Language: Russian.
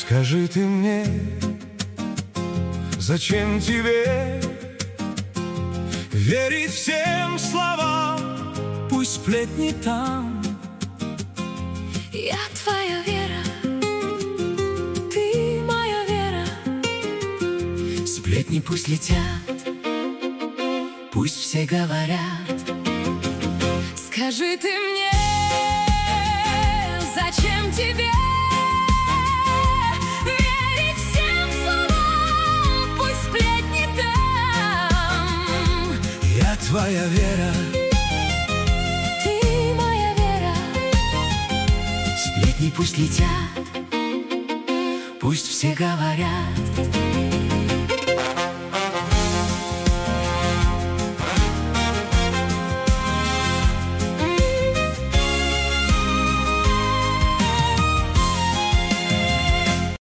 Скажи ты мне, зачем тебе верить всем словам? Пусть сплетни там. Я твоя вера, ты моя вера. Сплетни пусть летят, пусть все говорят. Скажи ты мне, зачем тебе верить всем словам? Пусть сплетни там. Я твоя вера, Ты моя вера. Сплетни пусть летят, пусть все говорят.